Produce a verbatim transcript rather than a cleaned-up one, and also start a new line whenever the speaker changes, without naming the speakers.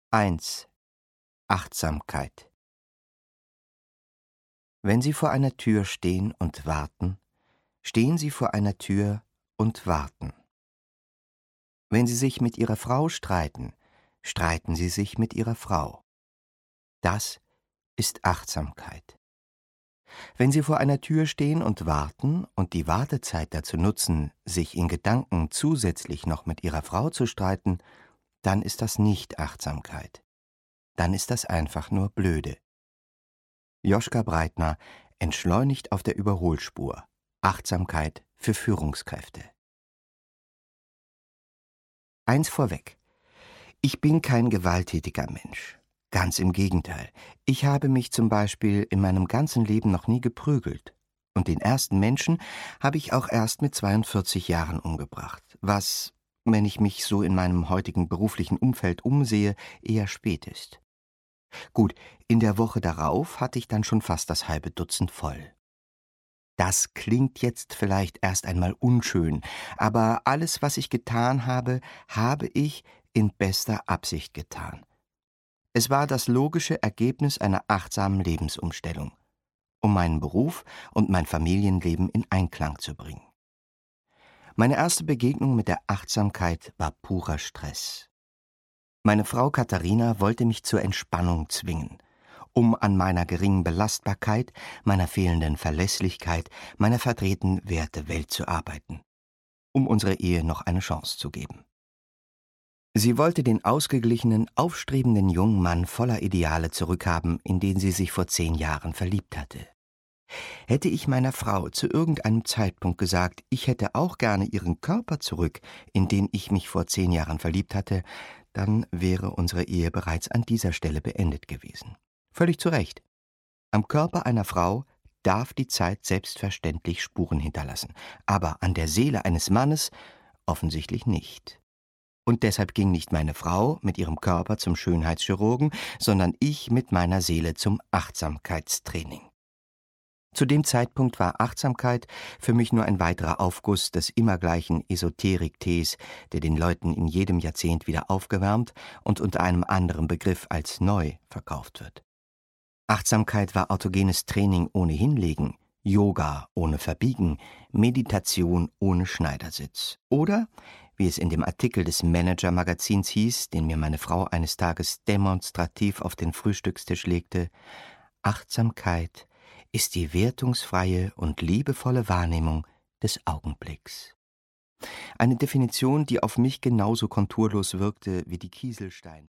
eins. Achtsamkeit. Wenn Sie vor einer Tür stehen und warten, stehen Sie vor einer Tür und warten. Wenn Sie sich mit Ihrer Frau streiten, streiten Sie sich mit Ihrer Frau. Das ist Achtsamkeit. Wenn Sie vor einer Tür stehen und warten und die Wartezeit dazu nutzen, sich in Gedanken zusätzlich noch mit Ihrer Frau zu streiten, dann ist das nicht Achtsamkeit. Dann ist das einfach nur blöde. Joschka Breitner, Entschleunigt auf der Überholspur. Achtsamkeit für Führungskräfte. Eins vorweg. Ich bin kein gewalttätiger Mensch. Ganz im Gegenteil. Ich habe mich zum Beispiel in meinem ganzen Leben noch nie geprügelt. Und den ersten Menschen habe ich auch erst mit zweiundvierzig Jahren umgebracht, was, wenn ich mich so in meinem heutigen beruflichen Umfeld umsehe, eher spät ist. Gut, in der Woche darauf hatte ich dann schon fast das halbe Dutzend voll. Das klingt jetzt vielleicht erst einmal unschön, aber alles, was ich getan habe, habe ich in bester Absicht getan. Es war das logische Ergebnis einer achtsamen Lebensumstellung, um meinen Beruf und mein Familienleben in Einklang zu bringen. Meine erste Begegnung mit der Achtsamkeit war purer Stress. Meine Frau Katharina wollte mich zur Entspannung zwingen, um an meiner geringen Belastbarkeit, meiner fehlenden Verlässlichkeit, meiner verdrehten Wertewelt zu arbeiten, um unserer Ehe noch eine Chance zu geben. Sie wollte den ausgeglichenen, aufstrebenden jungen Mann voller Ideale zurückhaben, in den sie sich vor zehn Jahren verliebt hatte. Hätte ich meiner Frau zu irgendeinem Zeitpunkt gesagt, ich hätte auch gerne ihren Körper zurück, in den ich mich vor zehn Jahren verliebt hatte, dann wäre unsere Ehe bereits an dieser Stelle beendet gewesen. Völlig zu Recht. Am Körper einer Frau darf die Zeit selbstverständlich Spuren hinterlassen, aber an der Seele eines Mannes offensichtlich nicht. Und deshalb ging nicht meine Frau mit ihrem Körper zum Schönheitschirurgen, sondern ich mit meiner Seele zum Achtsamkeitstraining. Zu dem Zeitpunkt war Achtsamkeit für mich nur ein weiterer Aufguss des immer gleichen Esoterik-Tees, der den Leuten in jedem Jahrzehnt wieder aufgewärmt und unter einem anderen Begriff als neu verkauft wird. Achtsamkeit war autogenes Training ohne Hinlegen, Yoga ohne Verbiegen, Meditation ohne Schneidersitz. Oder, wie es in dem Artikel des Manager-Magazins hieß, den mir meine Frau eines Tages demonstrativ auf den Frühstückstisch legte, Achtsamkeit ist die wertungsfreie und liebevolle Wahrnehmung des Augenblicks. Eine Definition, die auf mich genauso konturlos wirkte wie die Kieselsteine.